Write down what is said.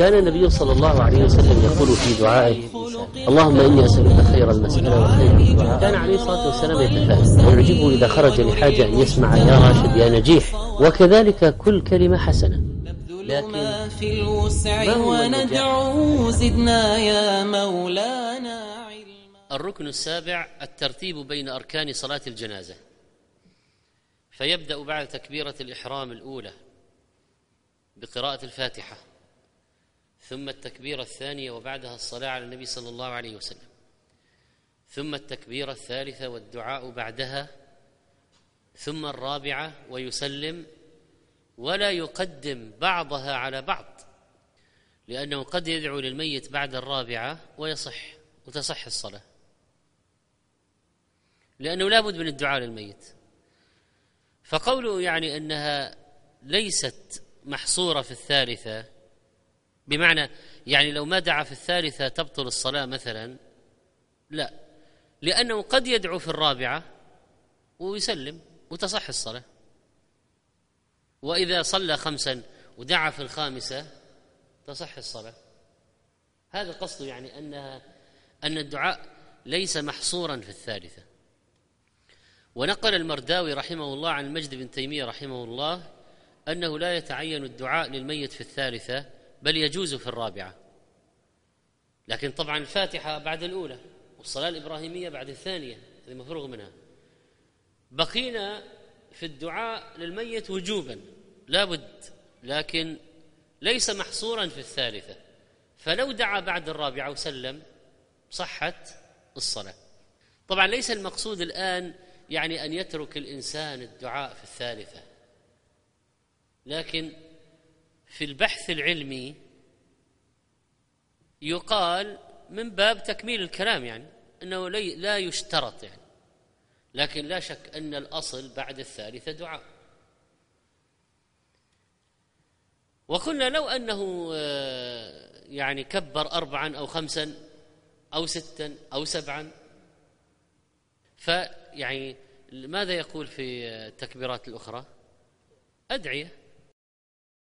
كان النبي صلى الله عليه وسلم يقول في دعائه: اللهم إني أسألك خير المسألة وخير الدعاء. كان عليه الصلاة والسلام يتفائل ويعجبه إذا خرج لحاجة أن يسمع: يا راشد يا نجيح. وكذلك كل كلمة حسنة، لكن في الوسع وندعو زدنا يا مولانا علما. الركن السابع الترتيب بين أركان صلاة الجنازة، فيبدأ بعد تكبيرة الإحرام الأولى بقراءة الفاتحة، ثم التكبيرة الثانية وبعدها الصلاة على النبي صلى الله عليه وسلم، ثم التكبيرة الثالثة والدعاء بعدها، ثم الرابعة ويسلم، ولا يقدم بعضها على بعض، لأنه قد يدعو للميت بعد الرابعة وتصح الصلاة، لأنه لا بد من الدعاء للميت. فقوله يعني أنها ليست محصورة في الثالثة، بمعنى يعني لو ما دعا في الثالثة تبطل الصلاة مثلا، لا، لأنه قد يدعو في الرابعة ويسلم وتصح الصلاة، وإذا صلى 5 ودعا في الخامسة تصح الصلاة. هذا قصده، يعني أن الدعاء ليس محصورا في الثالثة. ونقل المرداوي رحمه الله عن المجد بن تيمية رحمه الله أنه لا يتعين الدعاء للميت في الثالثة، بل يجوز في الرابعة، لكن طبعا الفاتحة بعد الأولى والصلاة الإبراهيمية بعد الثانية، هذه مفروغ منها. بقينا في الدعاء للميت وجوبا لا بد، لكن ليس محصورا في الثالثة، فلو دعا بعد الرابعة وسلم صحت الصلاة. طبعا ليس المقصود الآن يعني أن يترك الإنسان الدعاء في الثالثة، لكن في البحث العلمي يقال من باب تكميل الكلام، يعني أنه لا يشترط يعني، لكن لا شك أن الأصل بعد الثالثة دعاء. وقلنا لو أنه يعني كبر 4 أو 5 أو 6 أو 7، فيعني ماذا يقول في التكبيرات الأخرى؟ أدعية،